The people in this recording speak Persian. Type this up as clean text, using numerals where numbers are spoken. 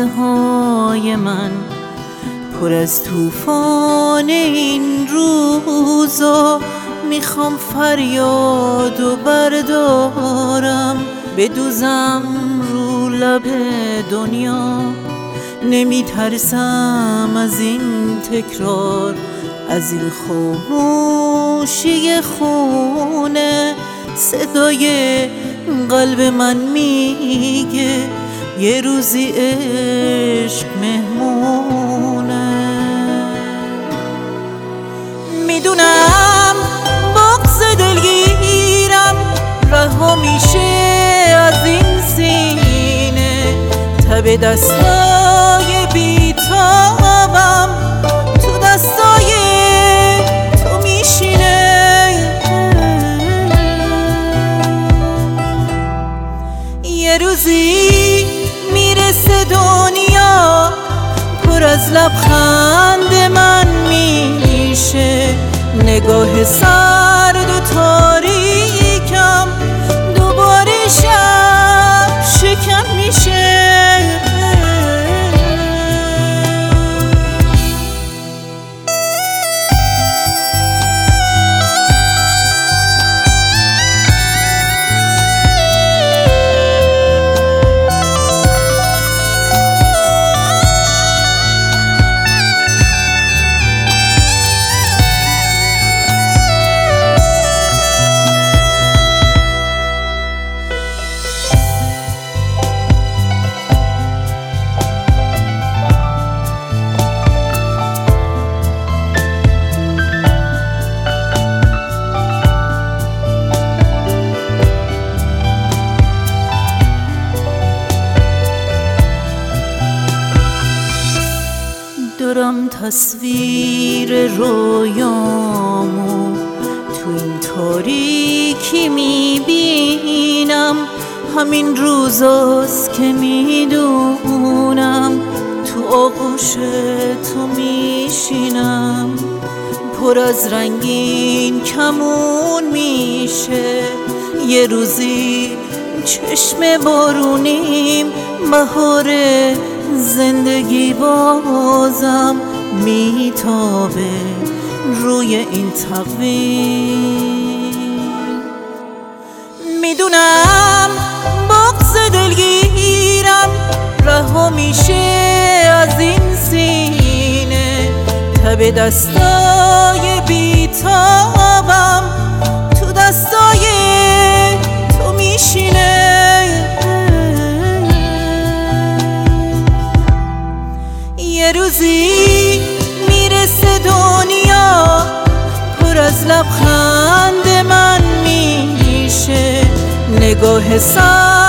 های من پر از طوفان این روزا. میخوام فریادو بردارم بدوزم رو لب دنیا. نمیترسم از این تکرار، از این خاموشی خونه. صدای قلب من میگه یه روزی عشق مهمونه. میدونم بغض دلگیرم رها میشه از این سینه. تب دستای بیتابم تو دستای تو میشینه. یه روزی میرسه دنیا پر از لبخند من میشه. نگاه سرد و تاریکم دوباره شب شکم میشه. دارم تصویر رویامو تو این تاریکی میبینم. همین روزاست که میدونم تو آغوش تو میشینم. پر از رنگین کمون میشه. یه روزی چشم بارونیم بهار زندگی بازم میتابه روی این تقویم. میدونم بغض دلگیرم رها میشه از این سینه. تب دستای بیتابم تو دستای تو میشینه. یه روزی میرسه دنیا پر از لبخند من میشه. نگاه